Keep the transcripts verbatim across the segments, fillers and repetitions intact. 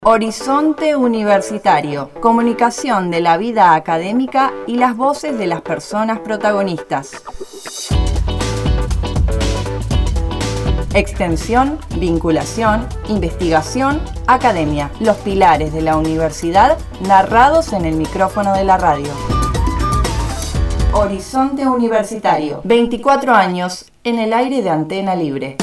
Horizonte Universitario, comunicación de la vida académica y las voces de las personas protagonistas. Extensión, vinculación, investigación, academia, los pilares de la universidad narrados en el micrófono de la radio. Horizonte Universitario, veinticuatro años en el aire de Antena Libre.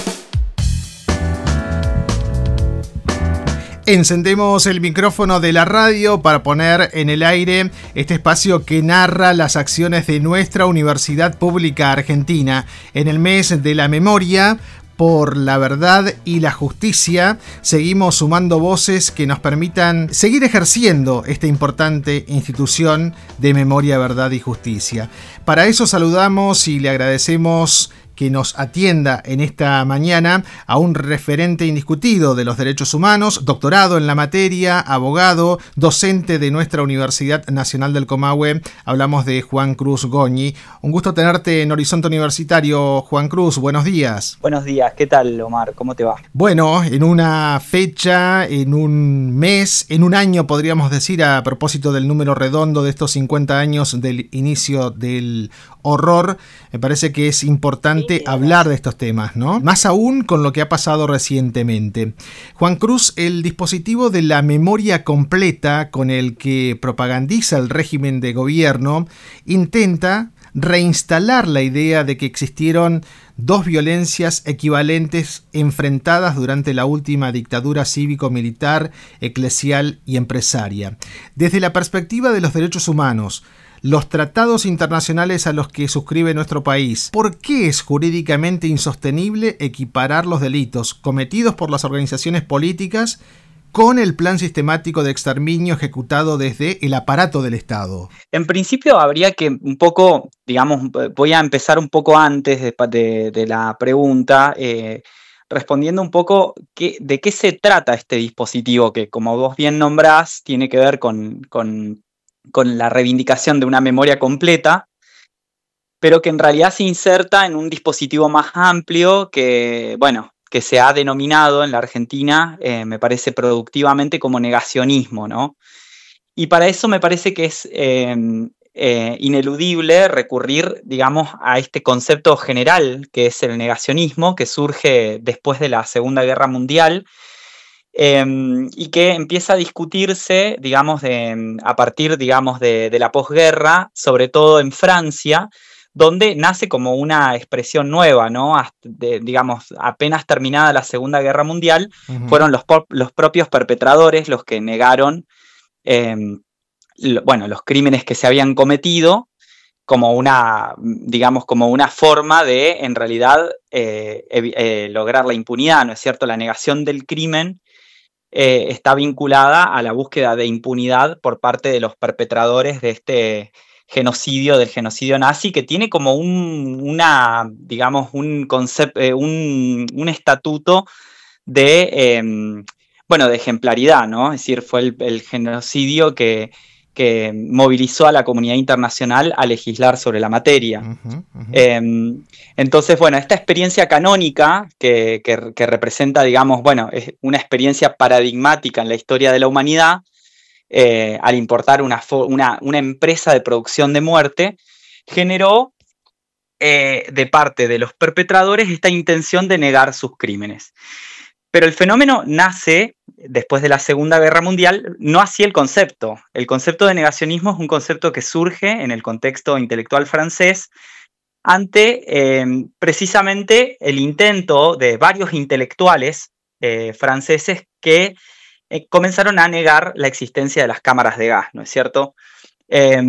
Encendemos el micrófono de la radio para poner en el aire este espacio que narra las acciones de nuestra Universidad Pública Argentina. En el mes de la memoria por la verdad y la justicia, seguimos sumando voces que nos permitan seguir ejerciendo esta importante institución de memoria, verdad y justicia. Para eso saludamos y le agradecemos que nos atienda en esta mañana a un referente indiscutido de los derechos humanos, doctorado en la materia, abogado, docente de nuestra Universidad Nacional del Comahue. Hablamos de Juan Cruz Goñi. Un gusto tenerte en Horizonte Universitario, Juan Cruz. Buenos días. Buenos días. ¿Qué tal, Omar? ¿Cómo te va? Bueno, en una fecha, en un mes, en un año podríamos decir, a propósito del número redondo de estos cincuenta años del inicio del horror, me parece que es importante hablar de estos temas, ¿no? Más aún con lo que ha pasado recientemente. Juan Cruz, el dispositivo de la memoria completa con el que propagandiza el régimen de gobierno intenta reinstalar la idea de que existieron dos violencias equivalentes enfrentadas durante la última dictadura cívico-militar, eclesial y empresaria. Desde la perspectiva de los derechos humanos, los tratados internacionales a los que suscribe nuestro país, ¿por qué es jurídicamente insostenible equiparar los delitos cometidos por las organizaciones políticas con el plan sistemático de exterminio ejecutado desde el aparato del Estado? En principio habría que un poco, digamos, voy a empezar un poco antes de, de, de la pregunta, eh, respondiendo un poco qué, de qué se trata este dispositivo que, como vos bien nombrás, tiene que ver con... con con la reivindicación de una memoria completa, pero que en realidad se inserta en un dispositivo más amplio que, bueno, que se ha denominado en la Argentina, eh, me parece productivamente como negacionismo, ¿no? Y para eso me parece que es eh, eh, ineludible recurrir, digamos, a este concepto general que es el negacionismo, que surge después de la Segunda Guerra Mundial, Eh, y que empieza a discutirse, digamos, de, a partir, digamos, de, de la posguerra, sobre todo en Francia, donde nace como una expresión nueva, ¿no? De, digamos, apenas terminada la Segunda Guerra Mundial, uh-huh. fueron los, los propios perpetradores los que negaron, eh, lo, bueno, los crímenes que se habían cometido, como una, digamos, como una forma de, en realidad, eh, eh, lograr la impunidad, ¿no es cierto? La negación del crimen Eh, está vinculada a la búsqueda de impunidad por parte de los perpetradores de este genocidio, del genocidio nazi, que tiene como un, una, digamos, un concepto, eh, un, un estatuto de, eh, bueno, de ejemplaridad, ¿no? Es decir, fue el, el genocidio que, que movilizó a la comunidad internacional a legislar sobre la materia. Uh-huh, uh-huh. Eh, entonces, bueno, esta experiencia canónica que, que, que representa, digamos, bueno, es una experiencia paradigmática en la historia de la humanidad, eh, al importar una, una, una empresa de producción de muerte, generó eh, de parte de los perpetradores esta intención de negar sus crímenes. Pero el fenómeno nace después de la Segunda Guerra Mundial, no así el concepto. El concepto de negacionismo es un concepto que surge en el contexto intelectual francés ante eh, precisamente el intento de varios intelectuales eh, franceses que eh, comenzaron a negar la existencia de las cámaras de gas, ¿no es cierto? Eh,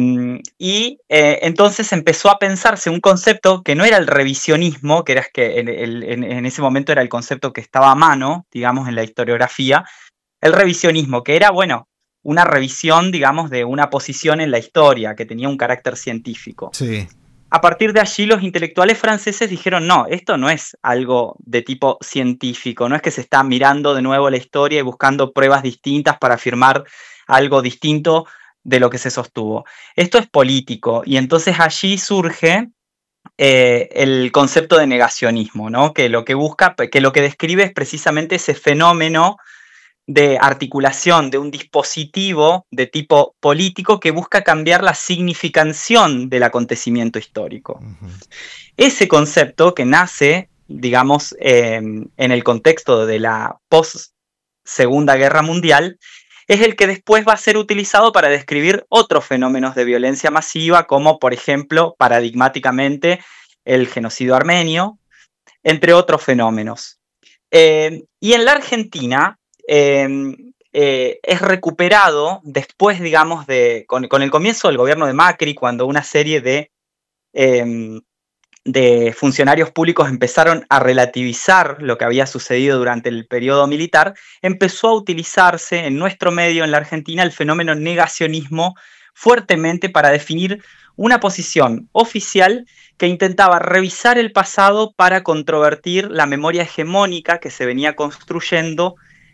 y eh, entonces empezó a pensarse un concepto que no era el revisionismo, que era que en, en, en ese momento era el concepto que estaba a mano, digamos, en la historiografía, el revisionismo, que era, bueno, una revisión, digamos, de una posición en la historia, que tenía un carácter científico. Sí. A partir de allí los intelectuales franceses dijeron, no, esto no es algo de tipo científico, no es que se está mirando de nuevo la historia y buscando pruebas distintas para afirmar algo distinto de lo que se sostuvo. Esto es político, y entonces allí surge eh, el concepto de negacionismo, ¿no? Que lo que busca, que lo que describe es precisamente ese fenómeno de articulación de un dispositivo de tipo político que busca cambiar la significación del acontecimiento histórico. Uh-huh. Ese concepto que nace, digamos, eh, en el contexto de la post-Segunda Guerra Mundial, es el que después va a ser utilizado para describir otros fenómenos de violencia masiva, como por ejemplo, paradigmáticamente, el genocidio armenio, entre otros fenómenos. Eh, y en la Argentina eh, eh, es recuperado después, digamos, de, con, con el comienzo del gobierno de Macri, cuando una serie de, eh, de funcionarios públicos empezaron a relativizar lo que había sucedido durante el periodo militar, empezó a utilizarse en nuestro medio, en la Argentina, el fenómeno negacionismo fuertemente para definir una posición oficial que intentaba revisar el pasado para controvertir la memoria hegemónica que se venía construyendo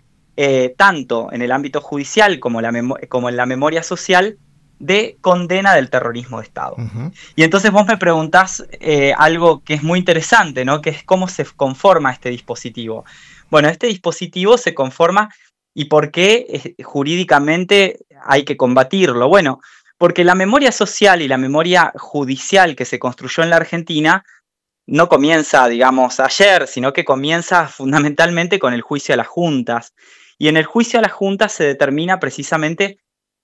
eh, tanto en el ámbito judicial como, la como en la memoria social de condena del terrorismo de Estado. Uh-huh. Y entonces vos me preguntás eh, algo que es muy interesante, ¿no? Que es cómo se conforma este dispositivo. Bueno, este dispositivo se conforma y por qué eh, jurídicamente hay que combatirlo. Bueno, porque la memoria social y la memoria judicial que se construyó en la Argentina no comienza, digamos, ayer, sino que comienza fundamentalmente con el juicio a las juntas. Y en el juicio a las juntas se determina precisamente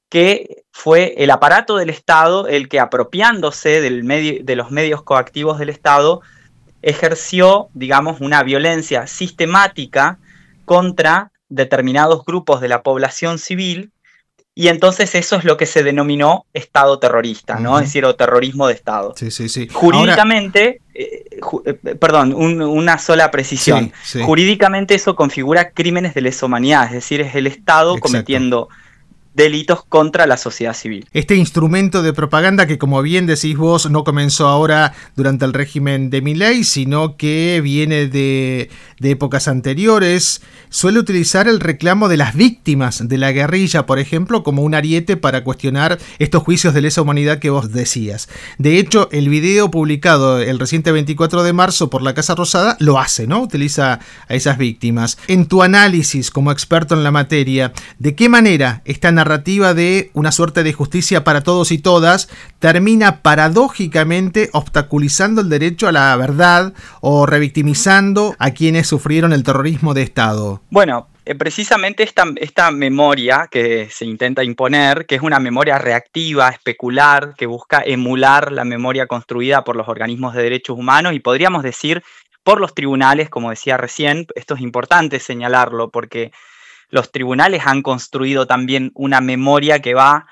que fue el aparato del Estado el que, apropiándose del medio, de los medios coactivos del Estado, ejerció, digamos, una violencia sistemática contra determinados grupos de la población civil. Y entonces eso es lo que se denominó Estado terrorista, ¿no? Uh-huh. Es decir, o terrorismo de Estado. Sí, sí, sí. Jurídicamente, Ahora... eh, ju eh, perdón, un, una sola precisión. Sí, sí. Jurídicamente eso configura crímenes de lesa humanidad, es decir, es el Estado Exacto. cometiendo delitos contra la sociedad civil. Este instrumento de propaganda que, como bien decís vos, no comenzó ahora durante el régimen de Milei, sino que viene de, de épocas anteriores, suele utilizar el reclamo de las víctimas de la guerrilla, por ejemplo, como un ariete para cuestionar estos juicios de lesa humanidad que vos decías. De hecho, el video publicado el reciente veinticuatro de marzo por la Casa Rosada lo hace, ¿no? Utiliza a esas víctimas. En tu análisis como experto en la materia, ¿de qué manera esta narrativa de una suerte de justicia para todos y todas termina paradójicamente obstaculizando el derecho a la verdad o revictimizando a quienes sufrieron el terrorismo de Estado? Bueno, eh, precisamente esta, esta memoria que se intenta imponer, que es una memoria reactiva, especular, que busca emular la memoria construida por los organismos de derechos humanos y podríamos decir por los tribunales, como decía recién. Esto es importante señalarlo porque los tribunales han construido también una memoria que va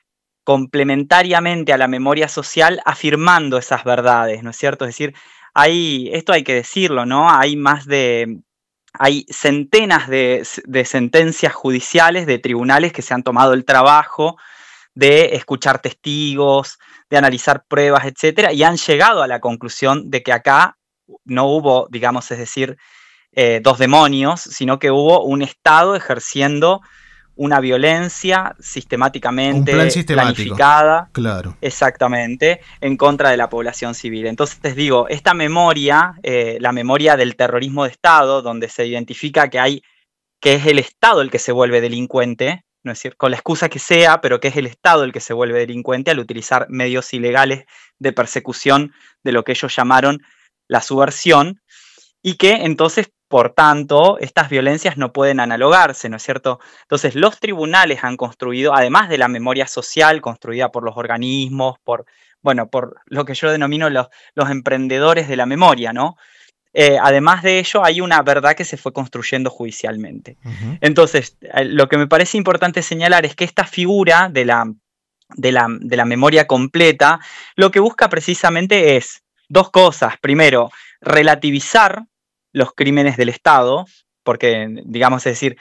complementariamente a la memoria social, afirmando esas verdades, ¿no es cierto? Es decir, hay, esto hay que decirlo, ¿no? Hay más de, hay centenas de, de sentencias judiciales de tribunales que se han tomado el trabajo de escuchar testigos, de analizar pruebas, etcétera, y han llegado a la conclusión de que acá no hubo, digamos, es decir, Eh, dos demonios, sino que hubo un Estado ejerciendo una violencia sistemáticamente un plan sistemático, planificada, claro. Exactamente, en contra de la población civil. Entonces les digo, esta memoria, eh, la memoria del terrorismo de Estado, donde se identifica que hay, que es el Estado el que se vuelve delincuente, no es decir, con la excusa que sea, pero que es el Estado el que se vuelve delincuente al utilizar medios ilegales de persecución de lo que ellos llamaron la subversión, y que entonces, por tanto, estas violencias no pueden analogarse, ¿no es cierto? Entonces, los tribunales han construido, además de la memoria social construida por los organismos, por, bueno, por lo que yo denomino los, los emprendedores de la memoria, ¿no? Eh, además de ello, hay una verdad que se fue construyendo judicialmente. Uh-huh. Entonces, eh, lo que me parece importante señalar es que esta figura de la, de la, de la memoria completa, lo que busca precisamente es dos cosas. Primero, relativizar los crímenes del Estado, porque, digamos, es decir,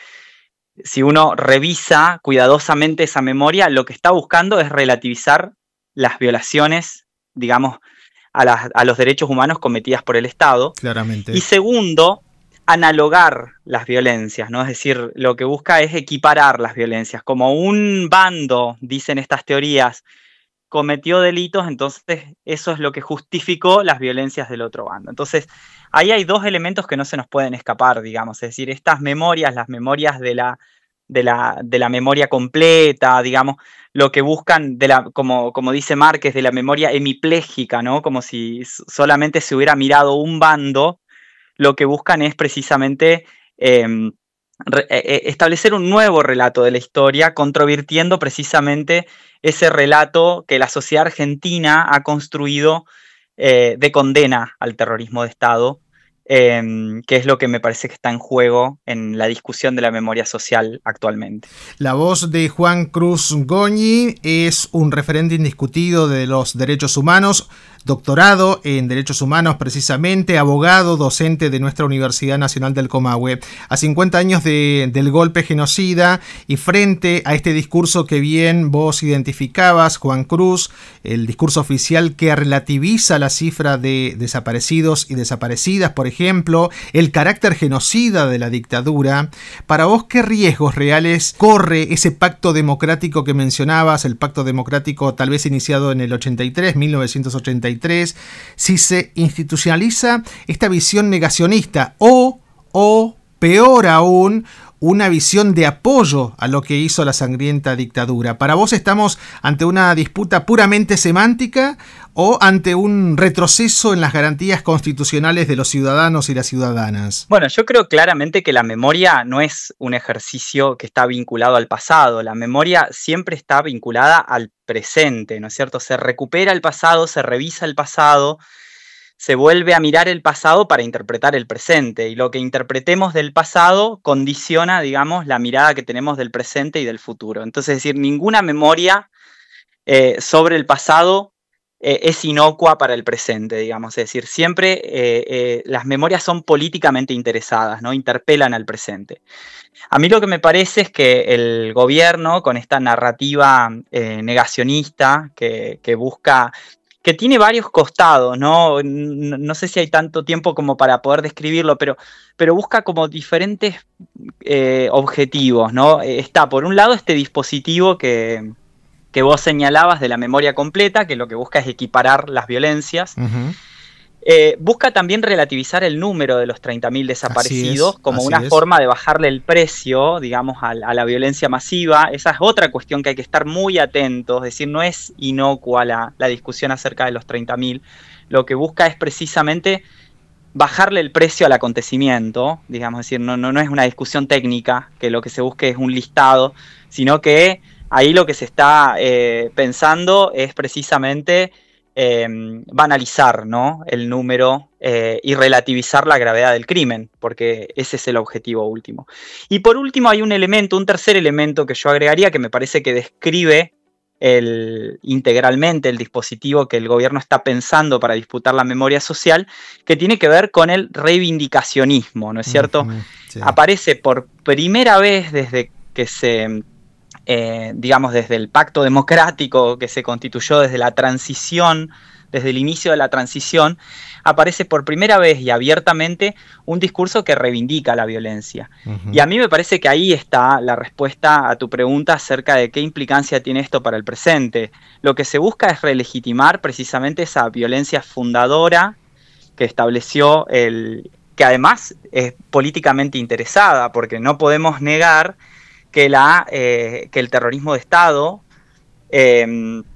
si uno revisa cuidadosamente esa memoria, lo que está buscando es relativizar las violaciones, digamos, a, las, a los derechos humanos cometidas por el Estado. Claramente. Y segundo, analogar las violencias, ¿no? Es decir, lo que busca es equiparar las violencias. Como un bando, dicen estas teorías, cometió delitos, entonces eso es lo que justificó las violencias del otro bando. Entonces, ahí hay dos elementos que no se nos pueden escapar, digamos, es decir, estas memorias, las memorias de la, de la, de la memoria completa, digamos, lo que buscan, de la, como, como dice Márquez, de la memoria hemipléjica, ¿no? Como si solamente se hubiera mirado un bando, lo que buscan es precisamente eh, re, eh, establecer un nuevo relato de la historia, controvirtiendo precisamente ese relato que la sociedad argentina ha construido eh, de condena al terrorismo de Estado, eh, que es lo que me parece que está en juego en la discusión de la memoria social actualmente. La voz de Juan Cruz Goñi es un referente indiscutido de los derechos humanos, doctorado en Derechos Humanos precisamente, abogado, docente de nuestra Universidad Nacional del Comahue. A cincuenta años de, del golpe genocida y frente a este discurso que bien vos identificabas, Juan Cruz, el discurso oficial que relativiza la cifra de desaparecidos y desaparecidas, por ejemplo, el carácter genocida de la dictadura, para vos, ¿qué riesgos reales corre ese pacto democrático que mencionabas, el pacto democrático tal vez iniciado en el ochenta y tres, mil novecientos ochenta y tres, si se institucionaliza esta visión negacionista o, o peor aún, una visión de apoyo a lo que hizo la sangrienta dictadura? ¿Para vos estamos ante una disputa puramente semántica o ante un retroceso en las garantías constitucionales de los ciudadanos y las ciudadanas? Bueno, yo creo claramente que la memoria no es un ejercicio que está vinculado al pasado. La memoria siempre está vinculada al presente, ¿no es cierto? Se recupera el pasado, se revisa el pasado, se vuelve a mirar el pasado para interpretar el presente, y lo que interpretemos del pasado condiciona, digamos, la mirada que tenemos del presente y del futuro. Entonces, es decir, ninguna memoria eh, sobre el pasado eh, es inocua para el presente, digamos. Es decir, siempre eh, eh, las memorias son políticamente interesadas, ¿no? Interpelan al presente. A mí lo que me parece es que el gobierno, con esta narrativa eh, negacionista que, que busca... que tiene varios costados, ¿no? No, no sé si hay tanto tiempo como para poder describirlo, pero, pero busca como diferentes eh, objetivos, ¿no? Está, por un lado, este dispositivo que, que vos señalabas de la memoria completa, que lo que busca es equiparar las violencias. Uh-huh. Eh, busca también relativizar el número de los treinta mil desaparecidos es, como una es. forma de bajarle el precio, digamos, a, a la violencia masiva. Esa es otra cuestión que hay que estar muy atentos, es decir, no es inocua la, la discusión acerca de los treinta mil. Lo que busca es precisamente bajarle el precio al acontecimiento, digamos, es decir, no, no, no es una discusión técnica, que lo que se busque es un listado, sino que ahí lo que se está eh, pensando es precisamente... Eh, banalizar, ¿no? el número eh, y relativizar la gravedad del crimen, porque ese es el objetivo último. Y por último hay un elemento, un tercer elemento que yo agregaría, que me parece que describe el, integralmente el dispositivo que el gobierno está pensando para disputar la memoria social, que tiene que ver con el reivindicacionismo, ¿no es cierto? Uh-huh, sí. Aparece por primera vez desde que se... Eh, digamos, desde el pacto democrático que se constituyó desde la transición, desde el inicio de la transición, aparece por primera vez y abiertamente un discurso que reivindica la violencia. Uh-huh. Y a mí me parece que ahí está la respuesta a tu pregunta acerca de qué implicancia tiene esto para el presente. Lo que se busca es relegitimar precisamente esa violencia fundadora que estableció el... que además es políticamente interesada, porque no podemos negar Que, la, eh, que el terrorismo de Estado eh,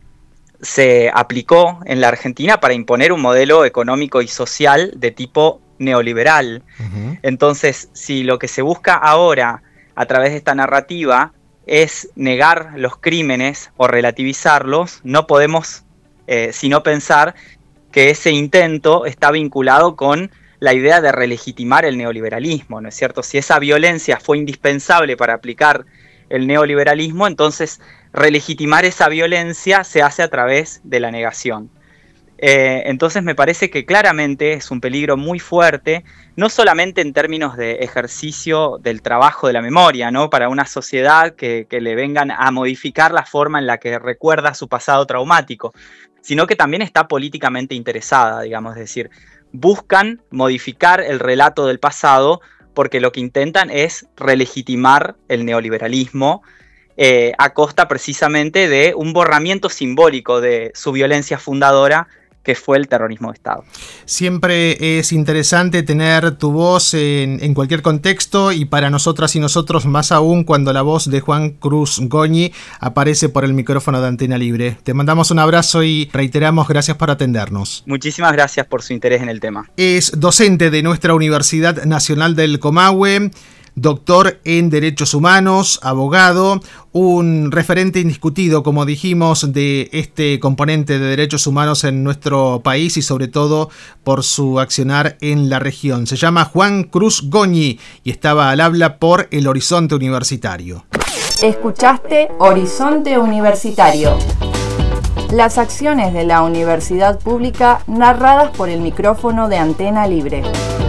se aplicó en la Argentina para imponer un modelo económico y social de tipo neoliberal. Uh-huh. Entonces, si lo que se busca ahora a través de esta narrativa es negar los crímenes o relativizarlos, no podemos eh, sino pensar que ese intento está vinculado con la idea de relegitimar el neoliberalismo, ¿no es cierto? Si esa violencia fue indispensable para aplicar el neoliberalismo, entonces relegitimar esa violencia se hace a través de la negación. Eh, entonces me parece que claramente es un peligro muy fuerte, no solamente en términos de ejercicio del trabajo de la memoria, ¿no? Para una sociedad que, que le vengan a modificar la forma en la que recuerda su pasado traumático, sino que también está políticamente interesada, digamos, es decir, buscan modificar el relato del pasado porque lo que intentan es relegitimar el neoliberalismo eh, a costa precisamente de un borramiento simbólico de su violencia fundadora, que fue el terrorismo de Estado. Siempre es interesante tener tu voz en, en cualquier contexto, y para nosotras y nosotros más aún cuando la voz de Juan Cruz Goñi aparece por el micrófono de Antena Libre. Te mandamos un abrazo y reiteramos gracias por atendernos. Muchísimas gracias por su interés en el tema. Es docente de nuestra Universidad Nacional del Comahue, doctor en Derechos Humanos, abogado, un referente indiscutido, como dijimos, de este componente de derechos humanos en nuestro país y sobre todo por su accionar en la región. Se llama Juan Cruz Goñi y estaba al habla por El Horizonte Universitario. Escuchaste Horizonte Universitario. Las acciones de la universidad pública narradas por el micrófono de Antena Libre.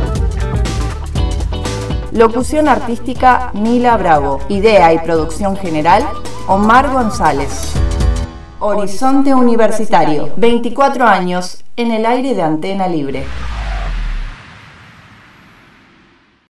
Locución artística Mila Bravo. Idea y producción general Omar González. Horizonte Universitario. veinticuatro años en el aire de Antena Libre.